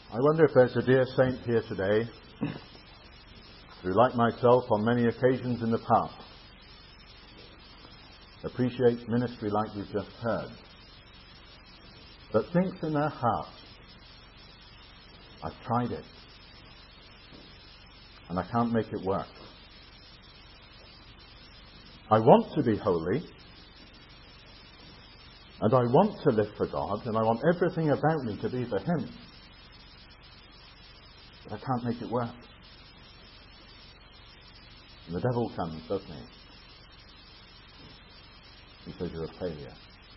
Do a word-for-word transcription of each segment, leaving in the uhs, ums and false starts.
I wonder if there's a dear saint here today who, like myself on many occasions in the past, appreciates ministry like we've just heard, but thinks in their heart, I've tried it, and I can't make it work. I want to be holy, and I want to live for God, and I want everything about me to be for Him. But I can't make it work. And the devil comes, doesn't he? He says you're a failure.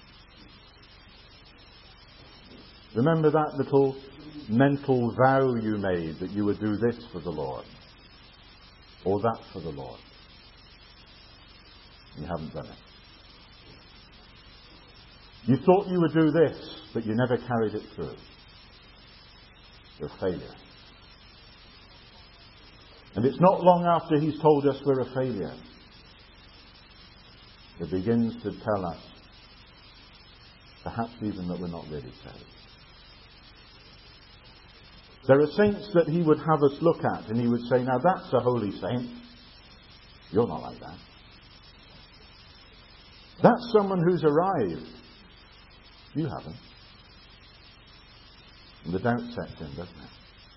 Remember that little mental vow you made that you would do this for the Lord, or that for the Lord. You haven't done it. You thought you would do this, but you never carried it through. You're a failure. And it's not long after He's told us we're a failure that begins to tell us, perhaps even that we're not really saved. There are saints that He would have us look at, and He would say, now that's a holy saint. You're not like that. That's someone who's arrived. You haven't. And the doubt sets in, doesn't it?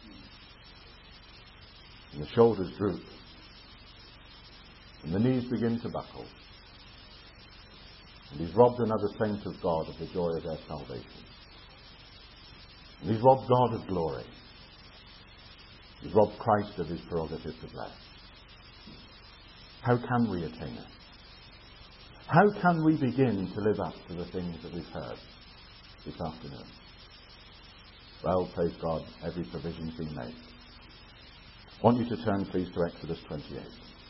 And the shoulders droop. And the knees begin to buckle. And He's robbed another saint of God of the joy of their salvation. And He's robbed God of glory. He's robbed Christ of His prerogative to bless. How can we attain it? How can we begin to live up to the things that we've heard this afternoon? Well, praise God, every provision's been made. I want you to turn, please, to Exodus twenty-eight.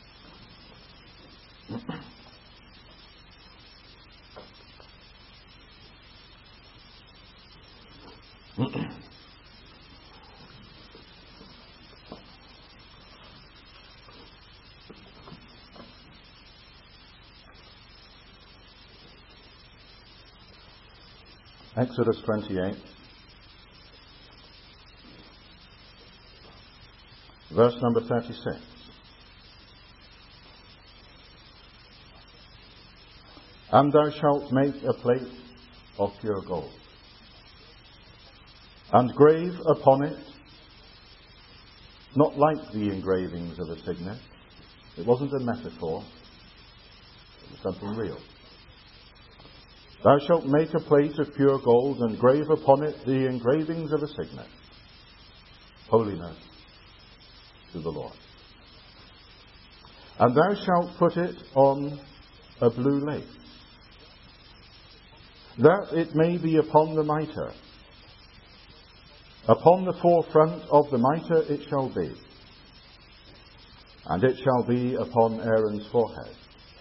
Exodus twenty-eight, verse number thirty-six. And thou shalt make a plate of pure gold, and grave upon it, not like the engravings of a signet. It wasn't a metaphor, it was something real. Thou shalt make a plate of pure gold, and grave upon it the engravings of a signet. Holiness to the Lord. And thou shalt put it on a blue lace, that it may be upon the mitre. Upon the forefront of the mitre it shall be, and it shall be upon Aaron's forehead,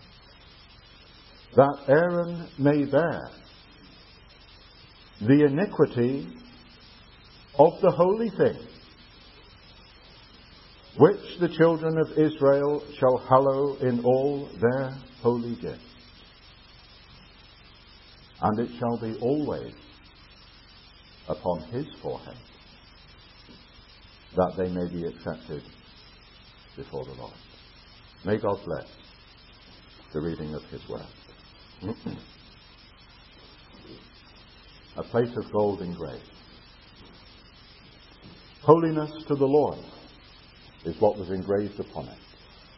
that Aaron may bear the iniquity of the holy thing, which the children of Israel shall hallow in all their holy gifts. And it shall be always upon his forehead, that they may be accepted before the Lord. May God bless the reading of His word. A plate of gold engraved. Holiness to the Lord is what was engraved upon it.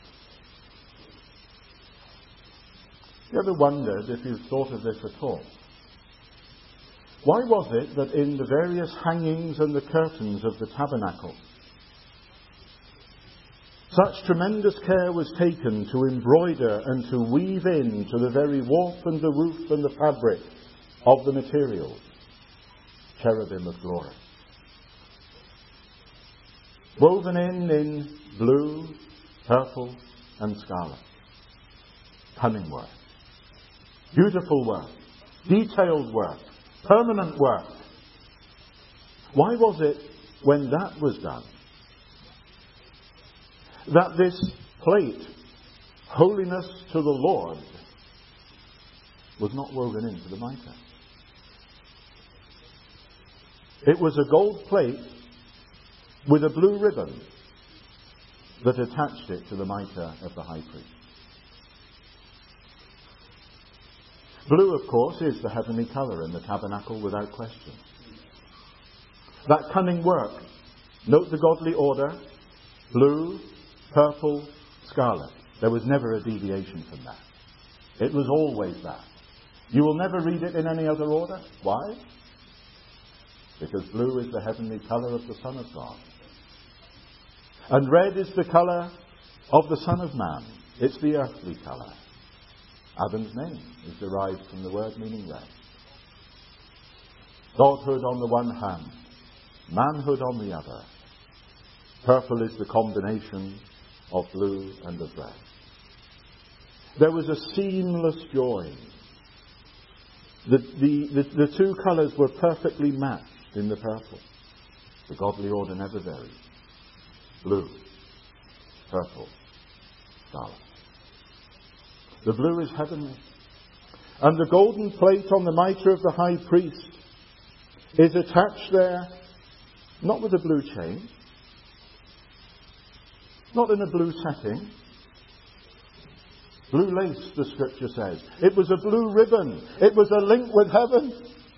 You ever wondered, if you've thought of this at all, why was it that in the various hangings and the curtains of the tabernacle, such tremendous care was taken to embroider and to weave into the very warp and the woof and the fabric of the materials cherubim of glory, woven in in blue, purple and scarlet. Cunning work, beautiful work, detailed work, permanent work. Why was it, when that was done, that this plate, holiness to the Lord, was not woven into the mitre? It was a gold plate with a blue ribbon that attached it to the mitre of the high priest. Blue, of course, is the heavenly colour in the tabernacle without question. That cunning work, note the godly order, blue, purple, scarlet. There was never a deviation from that. It was always that. You will never read it in any other order. Why? Because blue is the heavenly colour of the Son of God. And red is the colour of the Son of Man. It's the earthly colour. Adam's name is derived from the word meaning red. Godhood on the one hand, manhood on the other. Purple is the combination of blue and of red. There was a seamless joy. The, the, the, the two colours were perfectly matched in the purple. The godly order never varied. Blue, purple, scarlet. The blue is heavenly. And the golden plate on the mitre of the high priest is attached there, not with a blue chain, not in a blue setting. Blue lace, the scripture says. It was a blue ribbon. It was a link with heaven.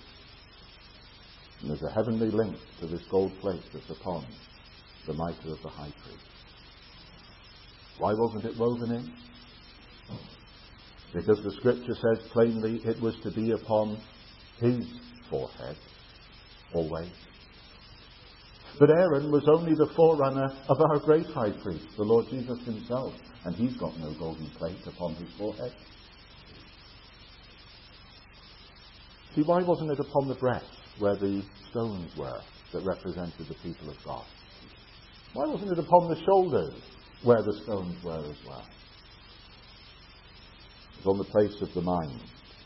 And there's a heavenly link to this gold plate that's upon the mitre of the high priest. Why wasn't it woven in? Because the scripture says plainly it was to be upon his forehead, always. But Aaron was only the forerunner of our great high priest, the Lord Jesus himself, and he's got no golden plate upon his forehead. See, why wasn't it upon the breast where the stones were that represented the people of God? Why wasn't it upon the shoulders where the stones were as well? It was on the place of the mind.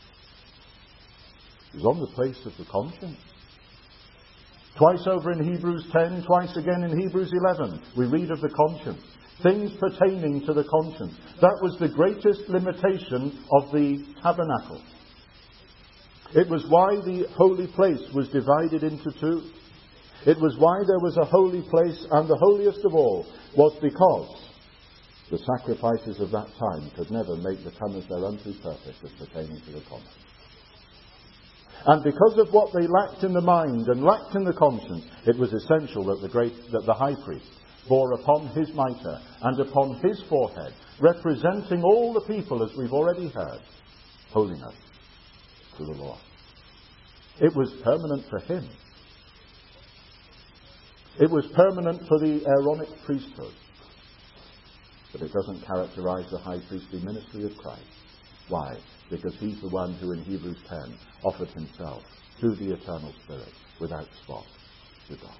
It was on the place of the conscience. Twice over in Hebrews ten, twice again in Hebrews eleven, we read of the conscience. Things pertaining to the conscience. That was the greatest limitation of the tabernacle. It was why the holy place was divided into two. It was why there was a holy place, and the holiest of all was because the sacrifices of that time could never make the comers thereunto perfect as pertaining to the common. And because of what they lacked in the mind and lacked in the conscience, it was essential that the great, that the high priest bore upon his mitre and upon his forehead, representing all the people, as we've already heard, holiness to the Lord. It was permanent for him. It was permanent for the Aaronic priesthood. But it doesn't characterize the high priestly ministry of Christ. Why? Because he's the one who in Hebrews ten offered himself through the eternal Spirit without spot to God.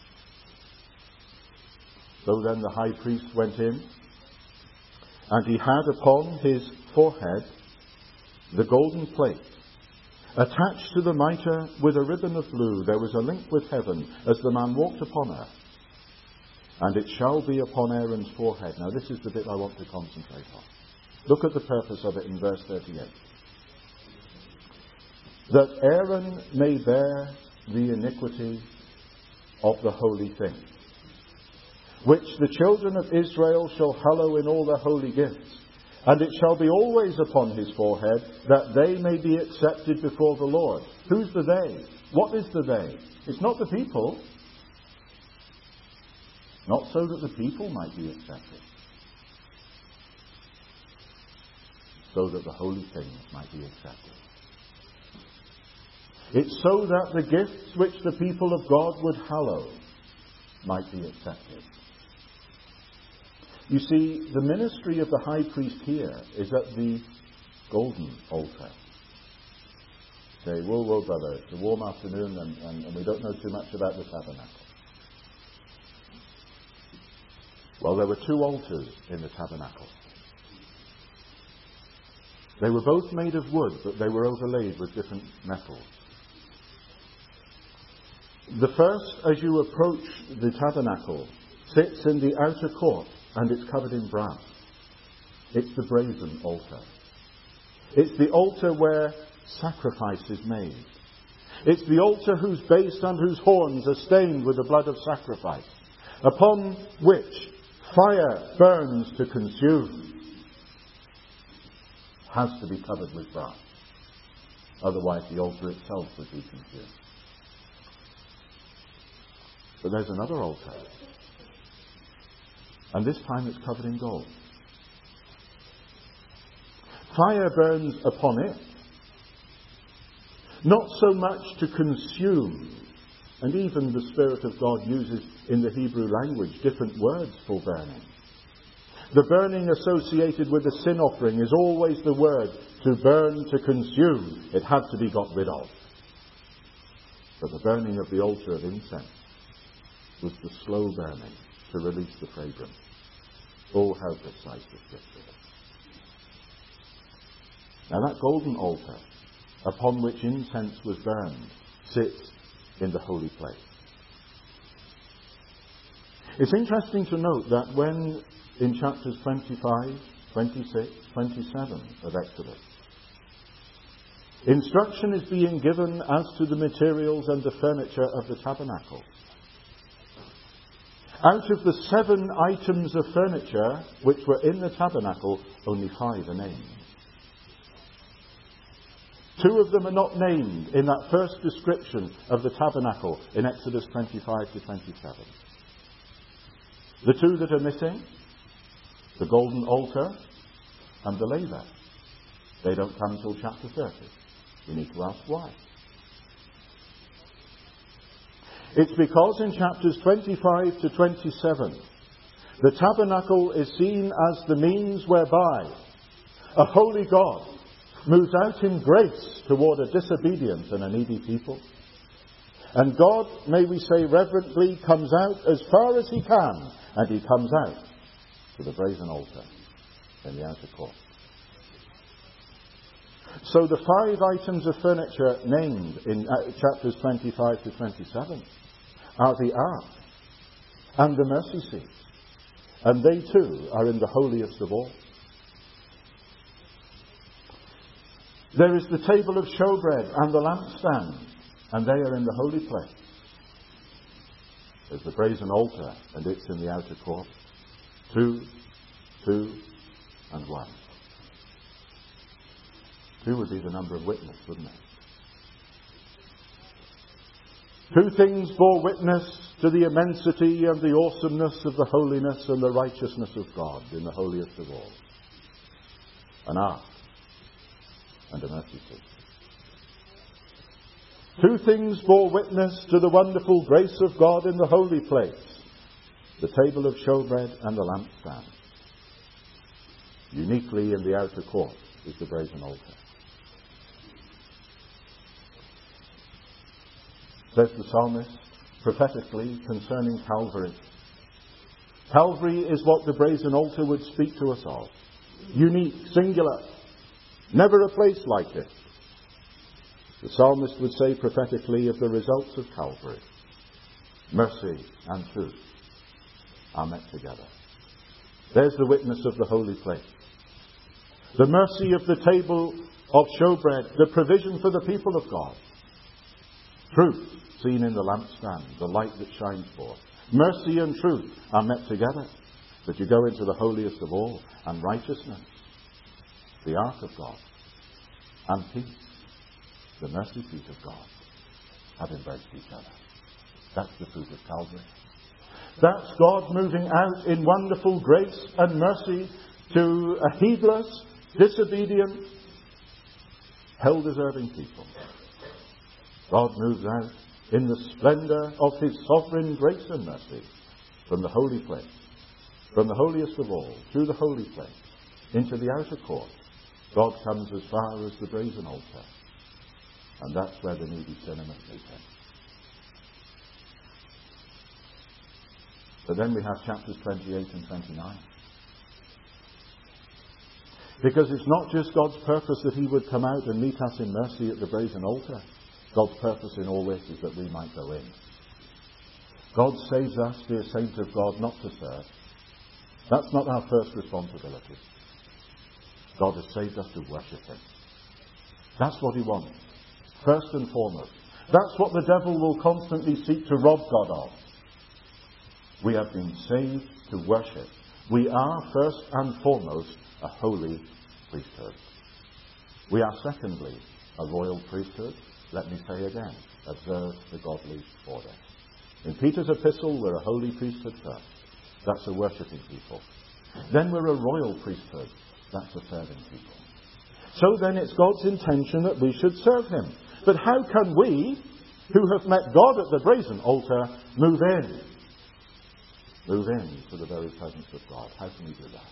So then the high priest went in, and he had upon his forehead the golden plate. Attached to the mitre with a ribbon of blue, there was a link with heaven as the man walked upon earth. And it shall be upon Aaron's forehead. Now this is the bit I want to concentrate on. Look at the purpose of it in verse thirty-eight. That Aaron may bear the iniquity of the holy thing, which the children of Israel shall hallow in all their holy gifts. And it shall be always upon his forehead, that they may be accepted before the Lord. Who's the they? What is the they? It's not the people. Not so that the people might be accepted. So that the holy things might be accepted. It's so that the gifts which the people of God would hallow might be accepted. You see, the ministry of the high priest here is at the golden altar. Say, whoa, whoa, brother, it's a warm afternoon and, and, and we don't know too much about the tabernacle. Well, there were two altars in the tabernacle. They were both made of wood, but they were overlaid with different metals. The first, as you approach the tabernacle, sits in the outer court, and it's covered in brass. It's the brazen altar. It's the altar where sacrifice is made. It's the altar whose base and whose horns are stained with the blood of sacrifice. upon which fire burns to consume, has to be covered with brass. Otherwise the altar itself would be consumed. But there's another altar. And this time it's covered in gold. Fire burns upon it, not so much to consume, and even the Spirit of God uses in the Hebrew language different words for burning. The burning associated with the sin offering is always the word to burn, to consume. It had to be got rid of. But the burning of the altar of incense was the slow burning to release the fragrance. Oh, how precise the Scripture is. Now that golden altar upon which incense was burned sits in the holy place. It's interesting to note that when in chapters twenty-five, twenty-six, twenty-seven of Exodus, instruction is being given as to the materials and the furniture of the tabernacle. Out of the seven items of furniture which were in the tabernacle, only five are named. Two of them are not named in that first description of the tabernacle in Exodus twenty-five to twenty-seven. The two that are missing, the golden altar and the laver, they don't come until chapter thirty. You need to ask why. It's because in chapters twenty-five to twenty-seven, the tabernacle is seen as the means whereby a holy God moves out in grace toward a disobedient and a needy people. And God, may we say reverently, comes out as far as he can, and he comes out to the brazen altar in the outer court. So the five items of furniture named in chapters twenty-five to twenty-seven are the ark and the mercy seat, and they too are in the holiest of all. There is the table of showbread and the lampstand, and they are in the holy place. There's the brazen altar, and it's in the outer court. Two, two, and one. Two would be the number of witness, wouldn't it? Two things bore witness to the immensity and the awesomeness of the holiness and the righteousness of God in the holiest of all. An ark and a mercy seat. Two things bore witness to the wonderful grace of God in the holy place: the table of showbread and the lampstand. Uniquely in the outer court is the brazen altar. Says the psalmist prophetically concerning Calvary. Calvary is what the brazen altar would speak to us of. Unique, singular, never a place like it. The psalmist would say prophetically of the results of Calvary: mercy and truth are met together. There's the witness of the holy place. The mercy of the table of showbread, the provision for the people of God. Truth seen in the lampstand, the light that shines forth. Mercy and truth are met together. But you go into the holiest of all, and righteousness, the ark of God, and peace, the mercy seat of God, have embraced each other. That's the fruit of Calvary. That's God moving out in wonderful grace and mercy to a heedless, disobedient, hell-deserving people. God moves out in the splendour of his sovereign grace and mercy from the holy place, from the holiest of all, through the holy place, into the outer court. God comes as far as the brazen altar, and that's where the needy sinner must meet him. But then we have chapters twenty-eight and twenty-nine. Because it's not just God's purpose that he would come out and meet us in mercy at the brazen altar. God's purpose in all this is that we might go in. God saves us, dear saints of God, not to serve. That's not our first responsibility. God has saved us to worship him. That's what he wants, first and foremost. That's what the devil will constantly seek to rob God of. We have been saved to worship. We are, first and foremost, a holy priesthood. We are, secondly, a royal priesthood. Let me say again, observe the godly order. In Peter's epistle, we're a holy priesthood first. That's a worshipping people. Then we're a royal priesthood. That's a serving people. So then it's God's intention that we should serve him. But how can we, who have met God at the brazen altar, move in? Move in to the very presence of God. How can we do that?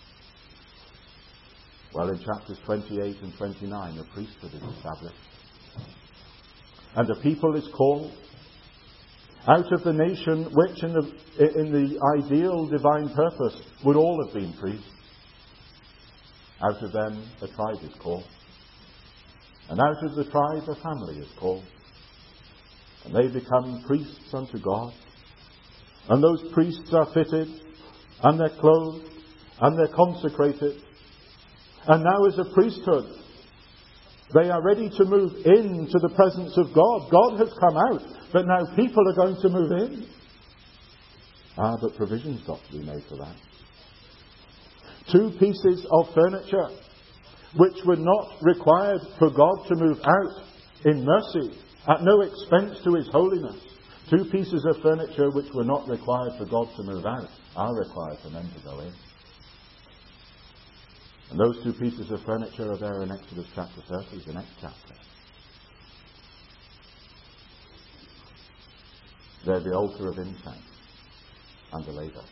Well, in chapters twenty-eight and twenty-nine, a priesthood is established. And a people is called out of the nation which in the, in the ideal divine purpose would all have been priests. Out of them a tribe is called. And out of the tribe a family is called. And they become priests unto God. And those priests are fitted, and they're clothed, and they're consecrated. And now as a priesthood, they are ready to move into the presence of God. God has come out, but now people are going to move in. Ah, but provision's got to be made for that. Two pieces of furniture which were not required for God to move out in mercy at no expense to his holiness. Two pieces of furniture which were not required for God to move out are required for men to go in. And those two pieces of furniture are there in Exodus chapter thirty, the next chapter. They're the altar of incense and the laver.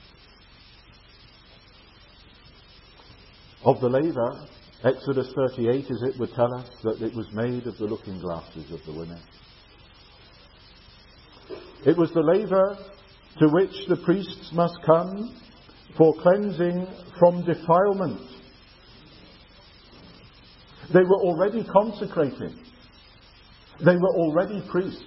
Of the laver, Exodus thirty-eight, as it would tell us, that it was made of the looking glasses of the women. It was the laver to which the priests must come for cleansing from defilement. They were already consecrated. They were already priests.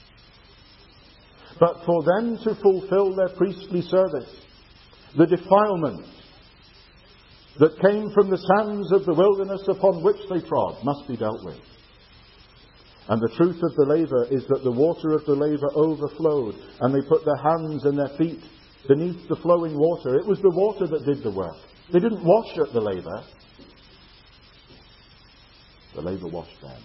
But for them to fulfill their priestly service, the defilement that came from the sands of the wilderness upon which they trod must be dealt with. And the truth of the laver is that the water of the laver overflowed, and they put their hands and their feet beneath the flowing water. It was the water that did the work. They didn't wash at the laver. The laver washed them.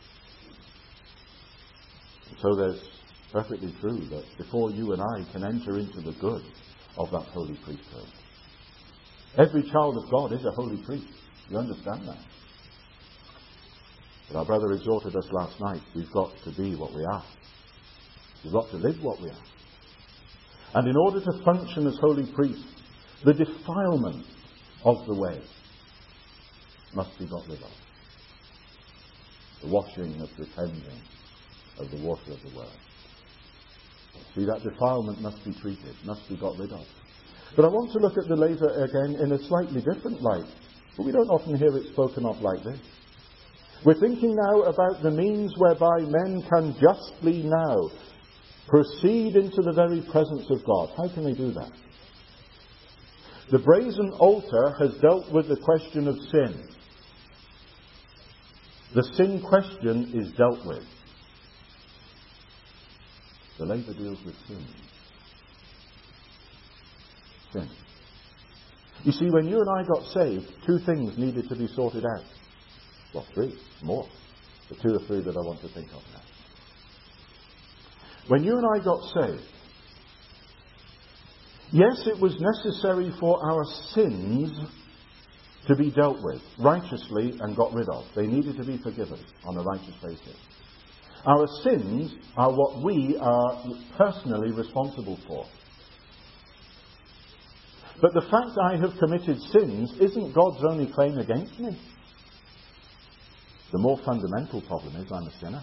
And so there's perfectly true that before you and I can enter into the good of that holy priesthood, every child of God is a holy priest. You understand that? But our brother exhorted us last night, we've got to be what we are. We've got to live what we are. And in order to function as holy priests, the defilement of the way must be got rid of. The washing of the cleansing of the water of the word. See, that defilement must be treated, must be got rid of. But I want to look at the laver again in a slightly different light. But we don't often hear it spoken of like this. We're thinking now about the means whereby men can justly now proceed into the very presence of God. How can they do that? The brazen altar has dealt with the question of sin. The sin question is dealt with. The laver deals with sin. Sin. You see, when you and I got saved, two things needed to be sorted out. Well, three, more. The two or three that I want to think of now. When you and I got saved, yes, it was necessary for our sins to be dealt with righteously and got rid of. They needed to be forgiven on a righteous basis. Our sins are what we are personally responsible for. But the fact I have committed sins isn't God's only claim against me. The more fundamental problem is I'm a sinner.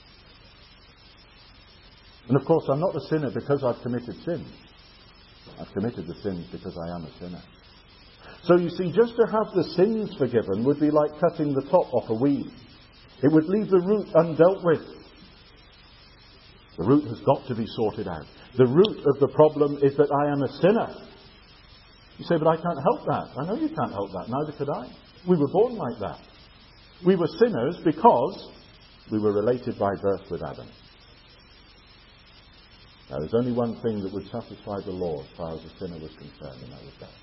And of course I'm not a sinner because I've committed sins. I've committed the sins because I am a sinner. So you see, just to have the sins forgiven would be like cutting the top off a weed. It would leave the root undealt with. The root has got to be sorted out. The root of the problem is that I am a sinner. You say, but I can't help that. I know you can't help that. Neither could I. We were born like that. We were sinners because we were related by birth with Adam. Now, there's only one thing that would satisfy the law as far as the sinner was concerned, and that was death.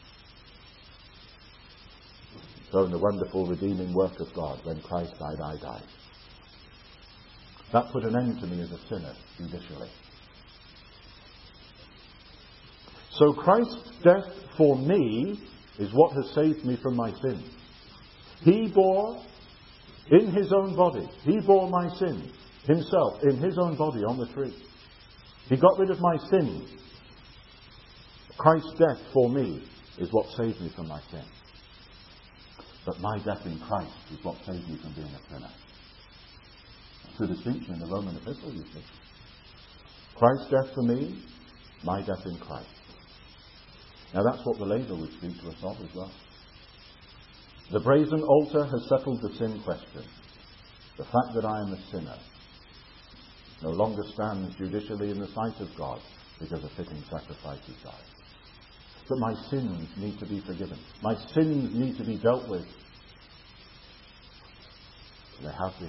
So in the wonderful redeeming work of God, when Christ died, I died. That put an end to me as a sinner, judicially. So Christ's death for me is what has saved me from my sins. He bore in his own body, he bore my sins himself in his own body on the tree. He got rid of my sins. Christ's death for me is what saved me from my sin. But my death in Christ is what saved me from being a sinner. That's the distinction in the Roman epistle, you see. Christ's death for me, my death in Christ. Now that's what the laver would speak to us of as well. The brazen altar has settled the sin question. The fact that I am a sinner no longer stands judicially in the sight of God because a fitting sacrifice is died. But my sins need to be forgiven. My sins need to be dealt with. They have been.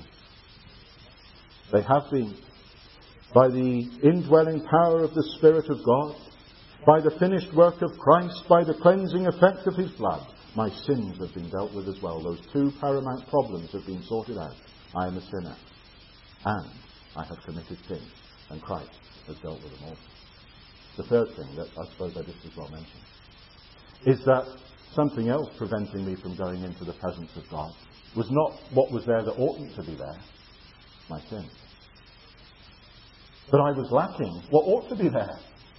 They have been. By the indwelling power of the Spirit of God, by the finished work of Christ, by the cleansing effect of his blood, my sins have been dealt with as well. Those two paramount problems have been sorted out. I am a sinner, and I have committed sin, and Christ has dealt with them all. The third thing that I suppose I just as well mention is that something else preventing me from going into the presence of God was not what was there that oughtn't to be there, my sin. But I was lacking what ought to be there,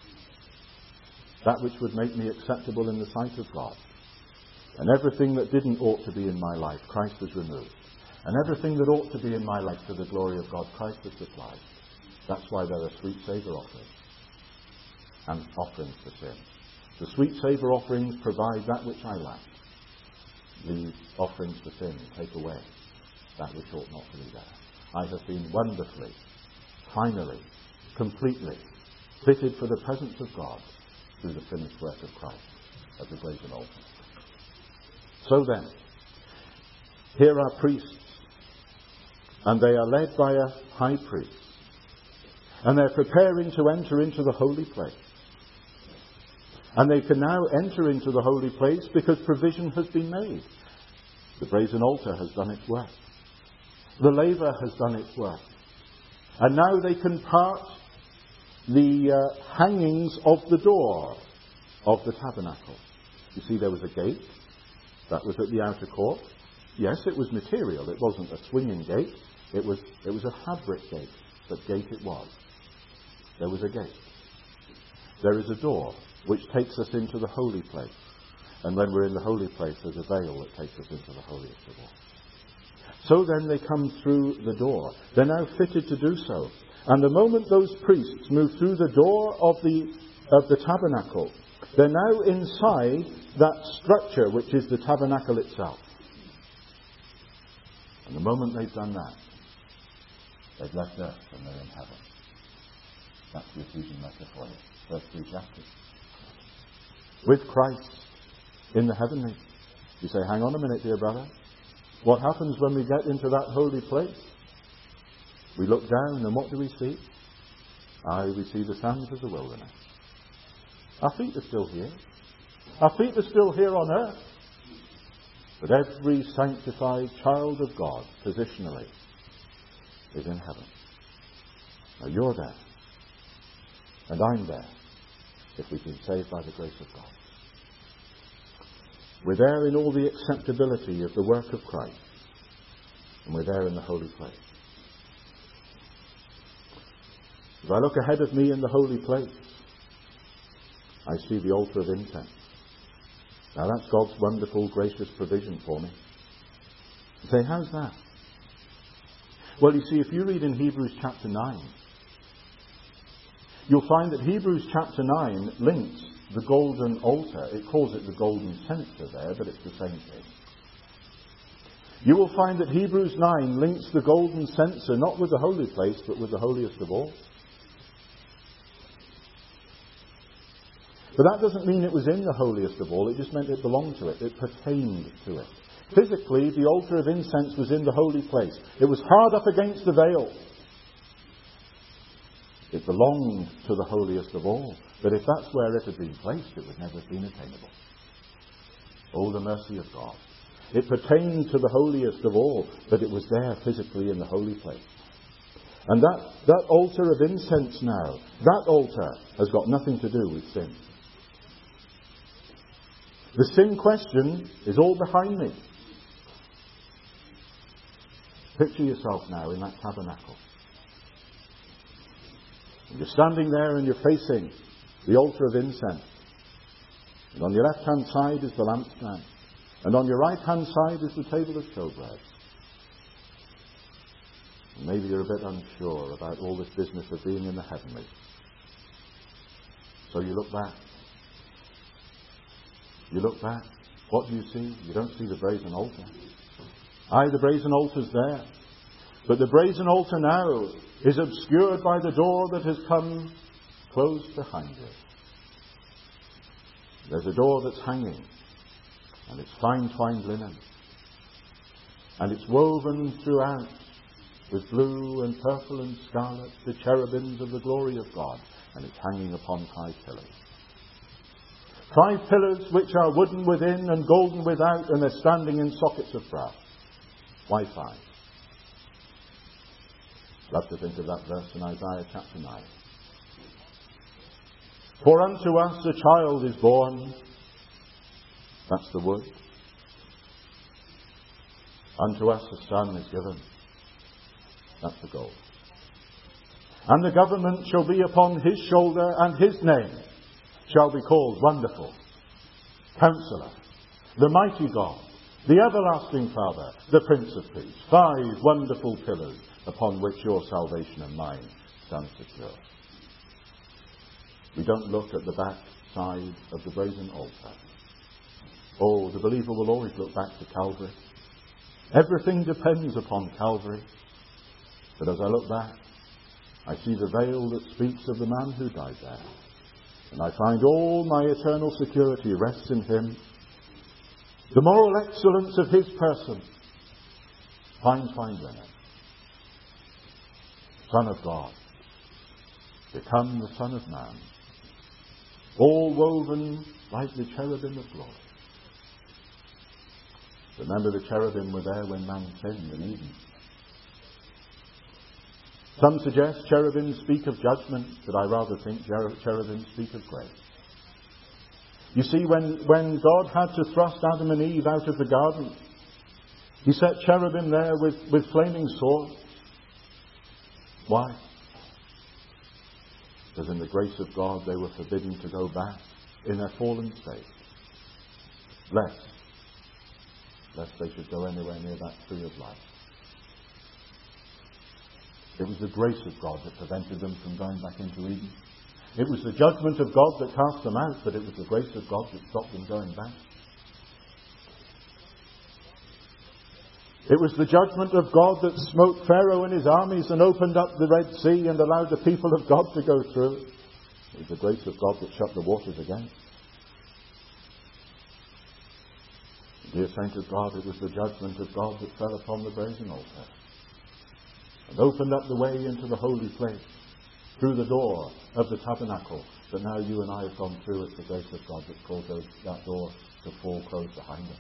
that which would make me acceptable in the sight of God. And everything that didn't ought to be in my life, Christ has removed. And everything that ought to be in my life to the glory of God, Christ has supplied. That's why there are sweet savour offerings and offerings for sin. The sweet savour offerings provide that which I lack. The offerings for sin take away that which ought not to be there. I have been wonderfully, finally, completely fitted for the presence of God through the finished work of Christ at the brazen altar. So then, here are priests, and they are led by a high priest, and they're preparing to enter into the holy place. And they can now enter into the holy place because provision has been made. The brazen altar has done its work. The laver has done its work. And now they can part the uh, hangings of the door of the tabernacle. You see, there was a gate that was at the outer court. Yes, it was material. It wasn't a swinging gate. It was, it was a fabric gate, but gate it was. There was a gate. There is a door which takes us into the holy place. And when we're in the holy place, there's a veil that takes us into the holiest of all. So then they come through the door. They're now fitted to do so. And the moment those priests move through the door of the, of the tabernacle, they're now inside that structure which is the tabernacle itself. And the moment they've done that, they've left earth and they're in heaven. That's the Ephesian letter for you. First three chapters. With Christ in the heavenly. You say, hang on a minute, dear brother. What happens when we get into that holy place? We look down and what do we see? Aye, we see the sands of the wilderness. Our feet are still here. Our feet are still here on earth. But every sanctified child of God, positionally, is in heaven. Now you're there. And I'm there, if we've been saved by the grace of God. We're there in all the acceptability of the work of Christ. And we're there in the holy place. If I look ahead of me in the holy place, I see the altar of incense. Now that's God's wonderful, gracious provision for me. You say, how's that? Well, you see, if you read in Hebrews chapter nine, you'll find that Hebrews chapter nine links the golden altar. It calls it the golden censer there, but it's the same thing. You will find that Hebrews nine links the golden censer not with the holy place, but with the holiest of all. But that doesn't mean it was in the holiest of all. It just meant it belonged to it. It pertained to it. Physically, the altar of incense was in the holy place. It was hard up against the veil. It It belonged to the holiest of all. But if that's where it had been placed, it would never have been attainable. Oh, the mercy of God. It pertained to the holiest of all, but it was there physically in the holy place. And that, that altar of incense now, that altar has got nothing to do with sin. The sin question is all behind me. Picture yourself now in that tabernacle. And you're standing there and you're facing the altar of incense. And on your left-hand side is the lampstand. And on your right-hand side is the table of showbread. And maybe you're a bit unsure about all this business of being in the heavenly. So you look back. You look back. What do you see? You don't see the brazen altar. Aye, the brazen altar's there. But the brazen altar now is obscured by the door that has come closed behind it. There's a door that's hanging, and it's fine twined linen. And it's woven throughout with blue and purple and scarlet, the cherubims of the glory of God, and it's hanging upon five pillars. Five pillars which are wooden within and golden without, and they're standing in sockets of brass. Why five? Love to think of that verse in Isaiah chapter nine. For unto us a child is born. That's the wood. Unto us a son is given. That's the gold. And the government shall be upon his shoulder, and his name shall be called Wonderful, Counselor, the Mighty God, the Everlasting Father, the Prince of Peace. Five wonderful pillars upon which your salvation and mine stand secure. We don't look at the back side of the brazen altar. Oh, the believer will always look back to Calvary. Everything depends upon Calvary. But as I look back, I see the veil that speaks of the man who died there. And I find all my eternal security rests in him. The moral excellence of his person. Fine twined linen. Son of God. Become the Son of Man. All woven like the cherubim of glory. Remember, the cherubim were there when man sinned in Eden. Some suggest cherubim speak of judgment, but I rather think cherubim speak of grace. You see, when, when God had to thrust Adam and Eve out of the garden, he set cherubim there with, with flaming swords. Why? Because in the grace of God they were forbidden to go back in their fallen state. Lest, lest they should go anywhere near that tree of life. It was the grace of God that prevented them from going back into Eden. It was the judgment of God that cast them out, but it was the grace of God that stopped them going back. It was the judgment of God that smote Pharaoh and his armies and opened up the Red Sea and allowed the people of God to go through. It was the grace of God that shut the waters again. Dear saint of God, it was the judgment of God that fell upon the brazen altar and opened up the way into the holy place through the door of the tabernacle that now you and I have gone through. It's the grace of God that caused those, that door to fall closed behind us.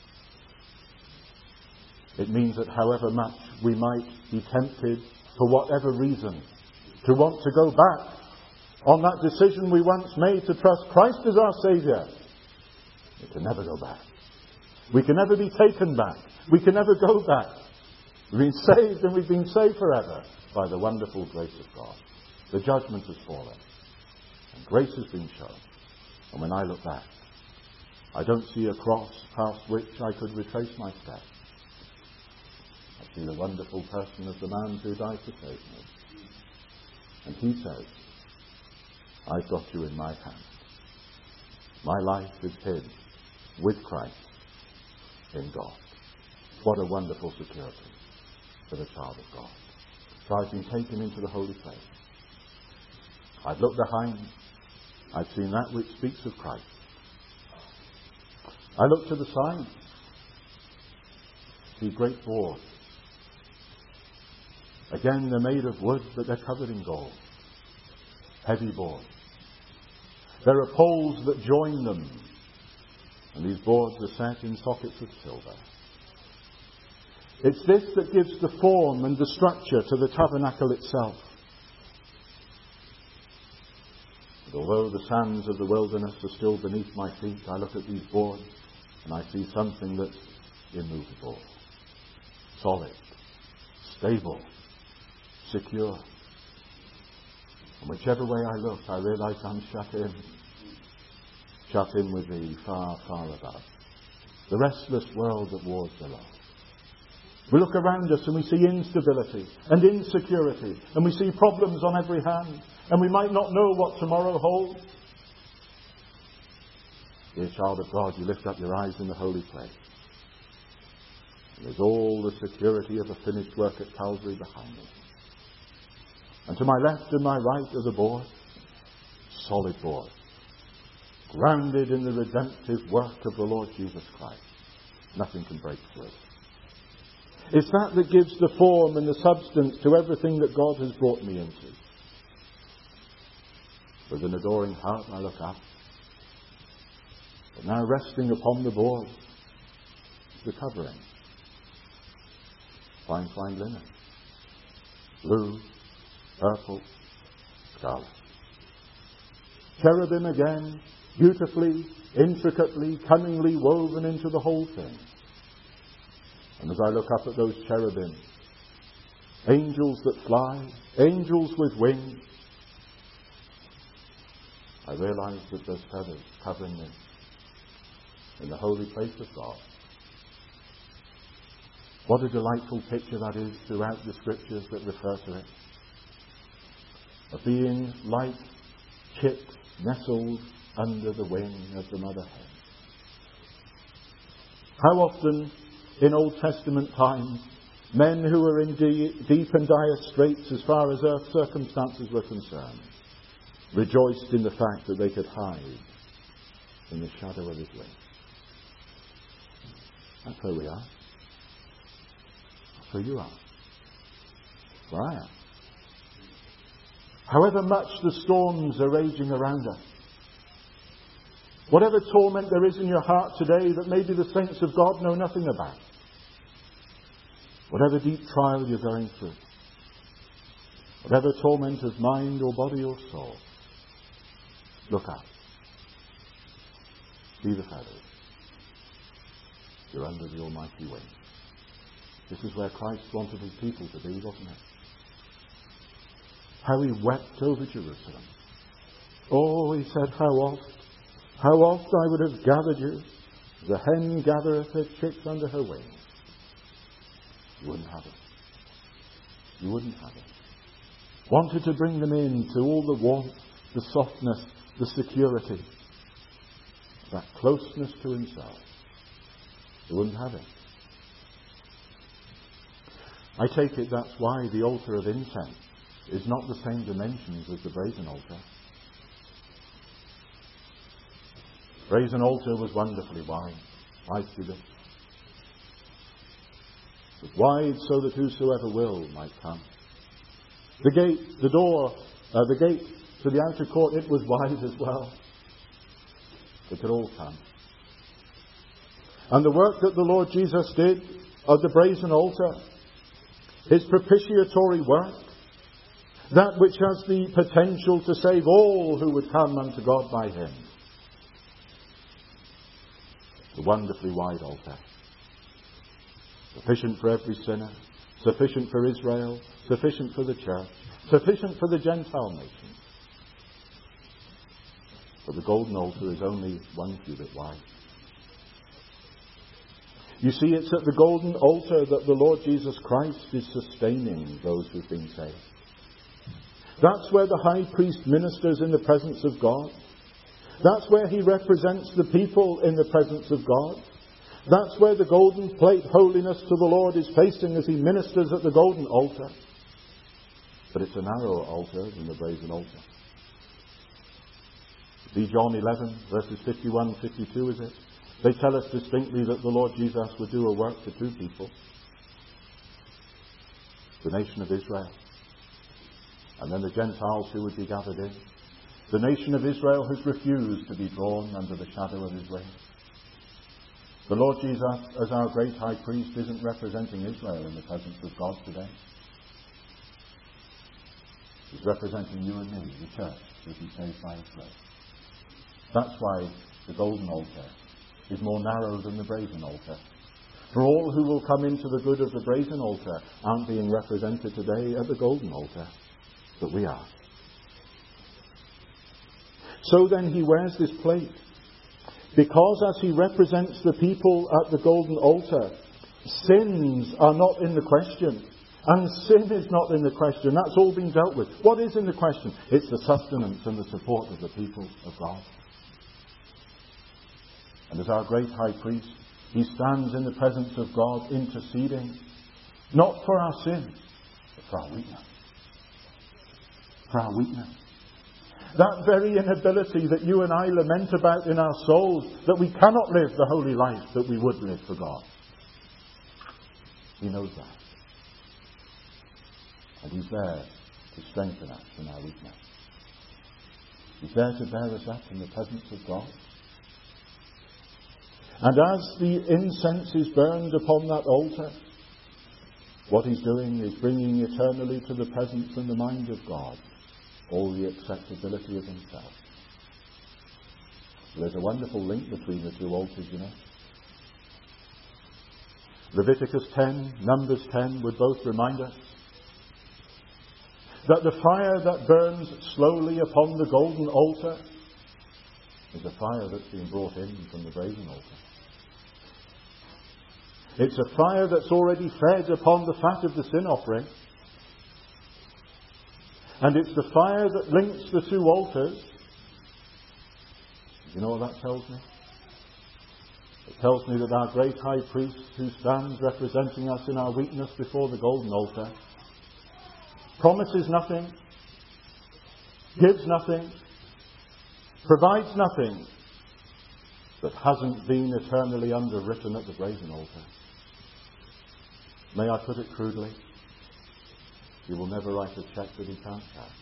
It means that however much we might be tempted, for whatever reason, to want to go back on that decision we once made to trust Christ as our Saviour, we can never go back. We can never be taken back. We can never go back. We've been saved and we've been saved forever by the wonderful grace of God. The judgment has fallen and grace has been shown. And when I look back, I don't see a cross past which I could retrace my steps. I see the wonderful person of the man who died to save me. And he says, I've got you in my hand. My life is hid with Christ in God. What a wonderful security for the child of God. So I've been taken into the holy place. I've looked behind. I've seen that which speaks of Christ. I look to the side. See great boards. Again, they're made of wood, but they're covered in gold. heavy boards. There are poles that join them, and these boards are set in sockets of silver. It's this that gives the form and the structure to the tabernacle itself. And although the sands of the wilderness are still beneath my feet, I look at these boards and I see something that's immovable, solid, stable, secure. And whichever way I look, I realize I'm shut in. Shut in with Thee far, far above. The restless world that wars below. We look around us and we see instability and insecurity, and we see problems on every hand, and we might not know what tomorrow holds. Dear child of God, you lift up your eyes in the holy place. And there's all the security of a finished work at Calvary behind me. And to my left and my right are the boards, solid boards, grounded in the redemptive work of the Lord Jesus Christ. Nothing can break through. It's that that gives the form and the substance to everything that God has brought me into. With an adoring heart I look up. But now resting upon the board is the covering. Fine, fine linen. Blue, purple, scarlet. Cherubim again, beautifully, intricately, cunningly woven into the whole thing. And as I look up at those cherubim, angels that fly, angels with wings, I realize that there's feathers covering me in the holy place of God. What a delightful picture that is throughout the scriptures that refer to it. A being like chicks nestled under the wing of the mother hen. How often in Old Testament times, men who were in de- deep and dire straits as far as earth circumstances were concerned, rejoiced in the fact that they could hide in the shadow of His wing. That's where we are. That's where you are. That's where I am. However much the storms are raging around us, whatever torment there is in your heart today that maybe the saints of God know nothing about, whatever deep trial you're going through, whatever torment of mind or body or soul, look up. See the feathers. You're under the almighty wing. This is where Christ wanted His people to be, wasn't it? How He wept over Jerusalem. Oh, He said, how oft, how oft I would have gathered you, as a hen gathereth her chicks under her wings. You wouldn't have it. You wouldn't have it. Wanted to bring them in to all the warmth, the softness, the security, that closeness to Himself. You wouldn't have it. I take it that's why the altar of incense is not the same dimensions as the brazen altar. Brazen altar was wonderfully wide, five cubits. It was wide so that whosoever will might come. The gate, the door, uh, the gate to the outer court, it was wide as well. They could all come. And the work that the Lord Jesus did of the brazen altar, His propitiatory work, that which has the potential to save all who would come unto God by Him. The wonderfully wide altar. Sufficient for every sinner, sufficient for Israel, sufficient for the church, sufficient for the Gentile nations. But the golden altar is only one cubit wide. You see, it's at the golden altar that the Lord Jesus Christ is sustaining those who've been saved. That's where the high priest ministers in the presence of God. That's where he represents the people in the presence of God. That's where the golden plate holiness to the Lord is facing as he ministers at the golden altar. But it's a narrower altar than the brazen altar. See John eleven, verses fifty-one, fifty-two, is it? They tell us distinctly that the Lord Jesus would do a work for two people. The nation of Israel. And then the Gentiles who would be gathered in. The nation of Israel has refused to be drawn under the shadow of his wings. The Lord Jesus, as our great high priest, isn't representing Israel in the presence of God today. He's representing you and me, the church, to be saved by his grace. That's why the golden altar is more narrow than the brazen altar. For all who will come into the good of the brazen altar aren't being represented today at the golden altar, but we are. So then he wears this plate, because as he represents the people at the golden altar, sins are not in the question. And sin is not in the question. That's all been dealt with. What is in the question? It's the sustenance and the support of the people of God. And as our great high priest, he stands in the presence of God interceding, not for our sins, but for our weakness. For our weakness. That very inability that you and I lament about in our souls, that we cannot live the holy life that we would live for God. He knows that. And he's there to strengthen us in our weakness. He's there to bear us up in the presence of God. And as the incense is burned upon that altar, what he's doing is bringing eternally to the presence and the mind of God all the acceptability of himself. There's a wonderful link between the two altars, you know. Leviticus ten, Numbers ten would both remind us that the fire that burns slowly upon the golden altar is a fire that's been brought in from the brazen altar. It's a fire that's already fed upon the fat of the sin offering. And it's the fire that links the two altars. You know what that tells me? It tells me that our great high priest, who stands representing us in our weakness before the golden altar, promises nothing, gives nothing, provides nothing that hasn't been eternally underwritten at the brazen altar. May I put it crudely? He will never write a cheque that he can't cash.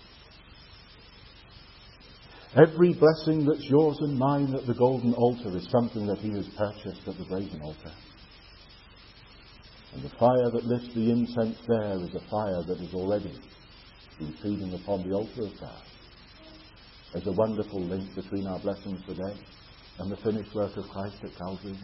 Every blessing that's yours and mine at the golden altar is something that he has purchased at the brazen altar. And the fire that lifts the incense there is a fire that has already been feeding upon the altar of God. There's a wonderful link between our blessings today and the finished work of Christ at Calvary.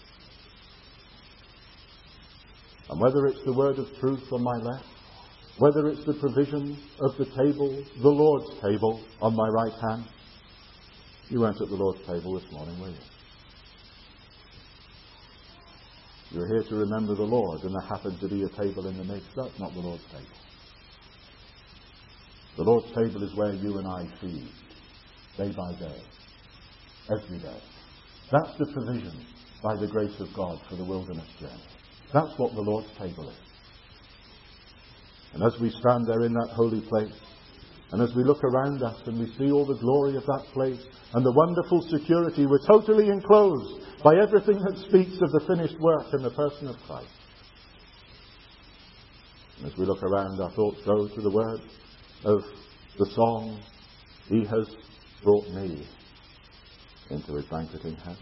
And whether it's the word of truth on my left, whether it's the provision of the table, the Lord's table on my right hand. You weren't at the Lord's table this morning, were you? You're here to remember the Lord, and there happened to be a table in the midst. That's not the Lord's table. The Lord's table is where you and I feed, day by day, every day. That's the provision, by the grace of God, for the wilderness journey. That's what the Lord's table is. And as we stand there in that holy place, and as we look around us and we see all the glory of that place and the wonderful security, we're totally enclosed by everything that speaks of the finished work in the person of Christ. And as we look around, our thoughts go to the words of the song, He has brought me into His banqueting house.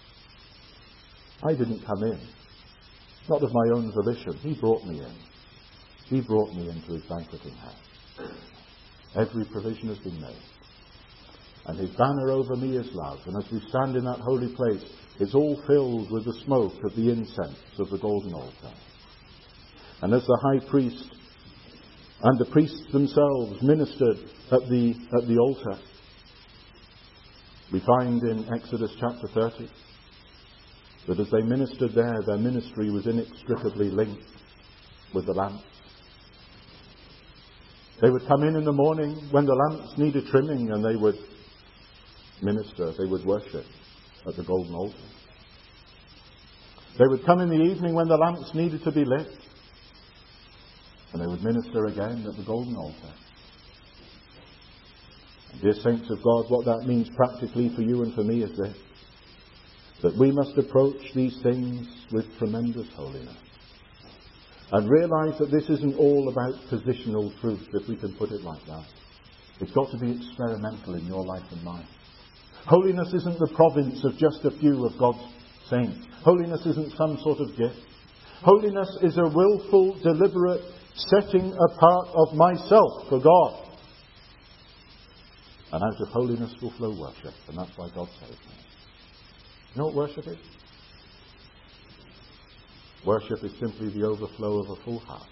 I didn't come in, not of my own volition. He brought me in. He brought me into His banqueting house. Every provision has been made. And His banner over me is love. And as we stand in that holy place, it's all filled with the smoke of the incense of the golden altar. And as the high priest and the priests themselves ministered at the, at the altar, we find in Exodus chapter thirty that as they ministered there, their ministry was inextricably linked with the lamps. They would come in in the morning when the lamps needed trimming, and they would minister, they would worship at the golden altar. They would come in the evening when the lamps needed to be lit, and they would minister again at the golden altar. And dear saints of God, what that means practically for you and for me is this: that we must approach these things with tremendous holiness. And realize that this isn't all about positional truth, if we can put it like that. It's got to be experimental in your life and mine. Holiness isn't the province of just a few of God's saints. Holiness isn't some sort of gift. Holiness is a willful, deliberate setting apart of myself for God. And out of holiness will flow worship. And that's why God saved me. You know what worship is? Worship is simply the overflow of a full heart.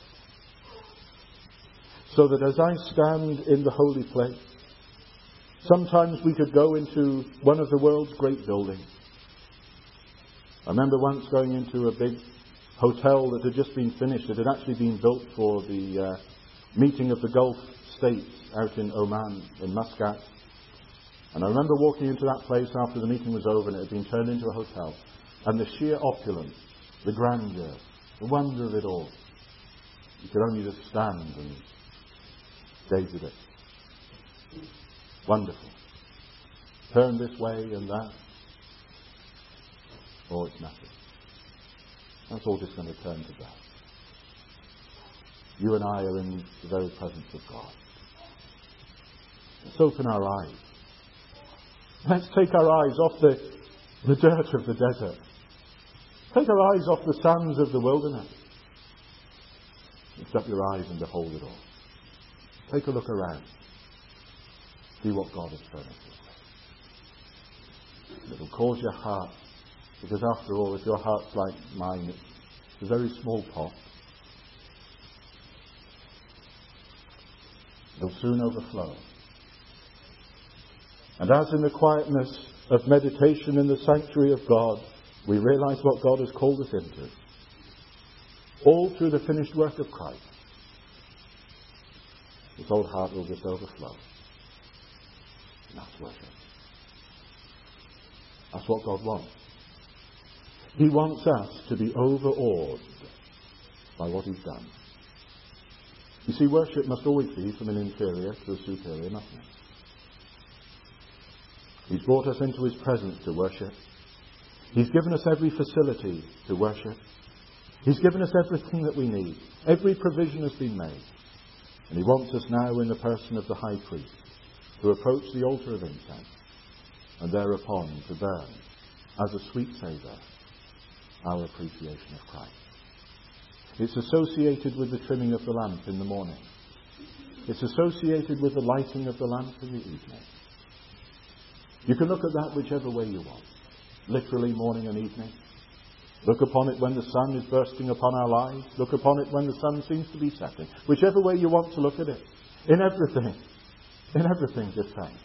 So that as I stand in the holy place, sometimes we could go into one of the world's great buildings. I remember once going into a big hotel that had just been finished. It had actually been built for the uh, meeting of the Gulf states out in Oman, in Muscat. And I remember walking into that place after the meeting was over, and it had been turned into a hotel. And the sheer opulence, the grandeur, the wonder of it all. You could only just stand and gaze at it. Wonderful. Turn this way and that. Oh, it's nothing. That's all just going to turn to dust. You and I are in the very presence of God. Let's open our eyes. Let's take our eyes off the, the dirt of the desert. Take our eyes off the sands of the wilderness. Lift up your eyes and behold it all. Take a look around. See what God has furnished us with. It will cause your heart, because after all, if your heart's like mine, it's a very small pot. It'll soon overflow. And as in the quietness of meditation in the sanctuary of God, we realize what God has called us into. All through the finished work of Christ. This old heart will just overflow. And that's worship. That's what God wants. He wants us to be overawed by what He's done. You see, worship must always be from an inferior to a superior, mustn't it? He's brought us into His presence to worship. He's given us every facility to worship. He's given us everything that we need. Every provision has been made. And He wants us now in the person of the high priest to approach the altar of incense and thereupon to burn as a sweet savour our appreciation of Christ. It's associated with the trimming of the lamp in the morning. It's associated with the lighting of the lamp in the evening. You can look at that whichever way you want. Literally morning and evening. Look upon it when the sun is bursting upon our lives. Look upon it when the sun seems to be setting. Whichever way you want to look at it. In everything. In everything, just saying.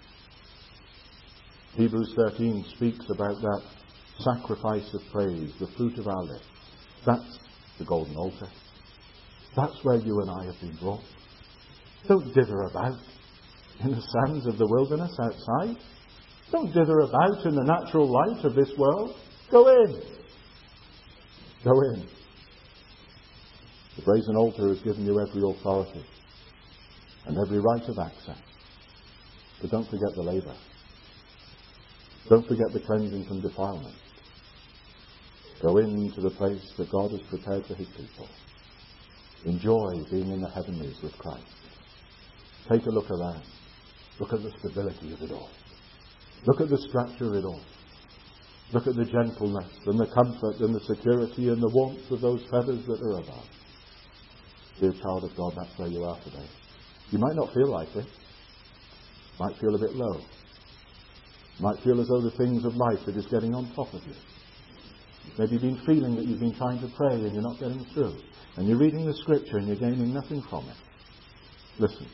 Hebrews thirteen speaks about that sacrifice of praise, the fruit of our lips. That's the golden altar. That's where you and I have been brought. Don't dither about in the sands of the wilderness outside. Don't dither about in the natural light of this world. Go in. Go in. The brazen altar has given you every authority and every right of access. But don't forget the labour. Don't forget the cleansing from defilement. Go into the place that God has prepared for His people. Enjoy being in the heavenlies with Christ. Take a look around. Look at the stability of it all. Look at the structure of it all. Look at the gentleness and the comfort and the security and the warmth of those feathers that are above. Dear child of God, that's where you are today. You might not feel like it. Might feel a bit low. Might feel as though the things of life are just getting on top of you. Maybe you've been feeling that you've been trying to pray and you're not getting through. And you're reading the scripture and you're gaining nothing from it. Listen.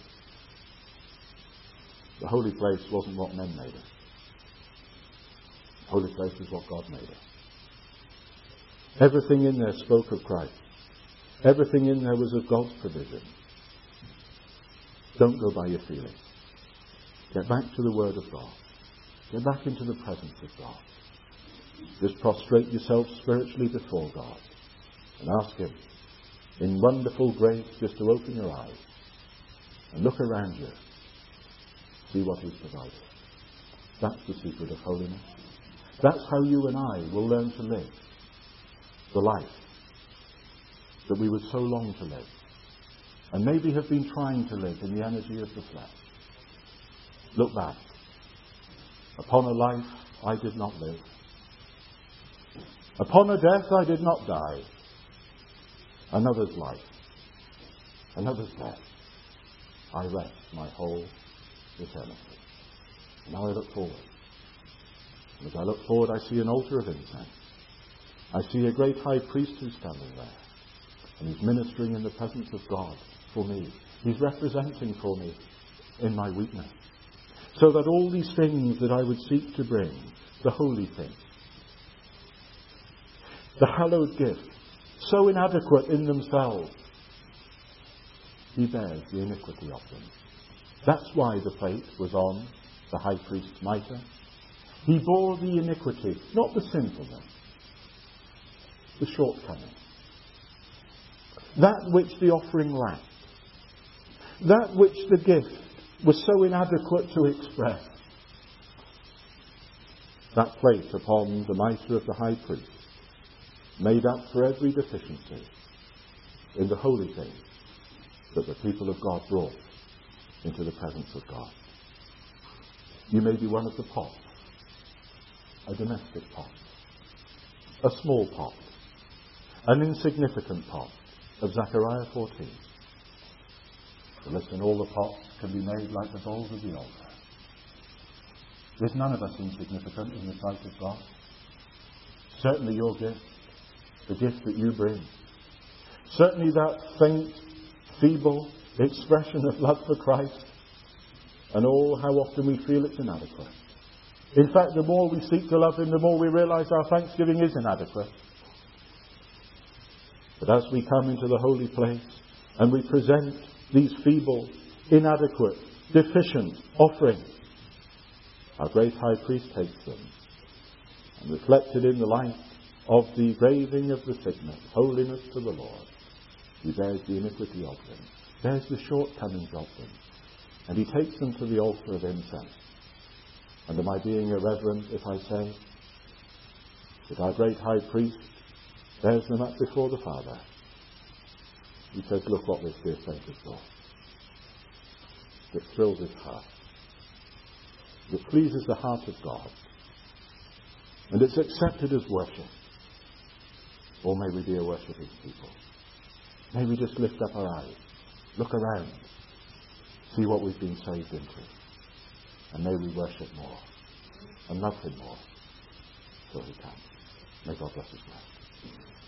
The holy place wasn't what men made it. The holy place is what God made it. Everything in there spoke of Christ. Everything in there was of God's provision. Don't go by your feelings. Get back to the Word of God. Get back into the presence of God. Just prostrate yourself spiritually before God and ask Him in wonderful grace just to open your eyes and look around you. See what He's provided. That's the secret of holiness. That's how you and I will learn to live the life that we would so long to live. and maybe have been trying to live in the energy of the flesh. Look back. Upon a life I did not live. Upon a death I did not die. Another's life, another's death, I rest my whole eternity. Now I look forward. And as I look forward, I see an altar of incense. I see a great high priest who's standing there. And he's ministering in the presence of God for me. He's representing for me in my weakness. So that all these things that I would seek to bring, the holy things, the hallowed gifts, so inadequate in themselves, he bears the iniquity of them. That's why the plate was on the high priest's mitre. He bore the iniquity, not the sinfulness, the shortcoming. That which the offering lacked. That which the gift was so inadequate to express. That plate upon the mitre of the high priest made up for every deficiency in the holy things that the people of God brought into the presence of God. You may be one of the pots, a domestic pot, a small pot, an insignificant pot of Zechariah fourteen. So listen, all the pots can be made like the bowls of the altar. There's none of us insignificant in the sight of God. Certainly your gift, the gift that you bring. Certainly that faint, feeble expression of love for Christ. And oh, how often we feel it's inadequate. In fact, the more we seek to love Him, the more we realise our thanksgiving is inadequate. But as we come into the holy place and we present these feeble, inadequate, deficient offerings, our great high priest takes them and reflected in the light of the graving of the signet, holiness to the Lord, He bears the iniquity of them, bears the shortcomings of them, and He takes them to the altar of incense. And am I being irreverent if I say that our great high priest bears them up before the Father? He says, look what this dear saint has brought. It thrills his heart. It pleases the heart of God. And it's accepted as worship. Or may we be a worshipping people. May we just lift up our eyes, look around, see what we've been saved into. And may we worship more and love Him more till He comes. May God bless His word.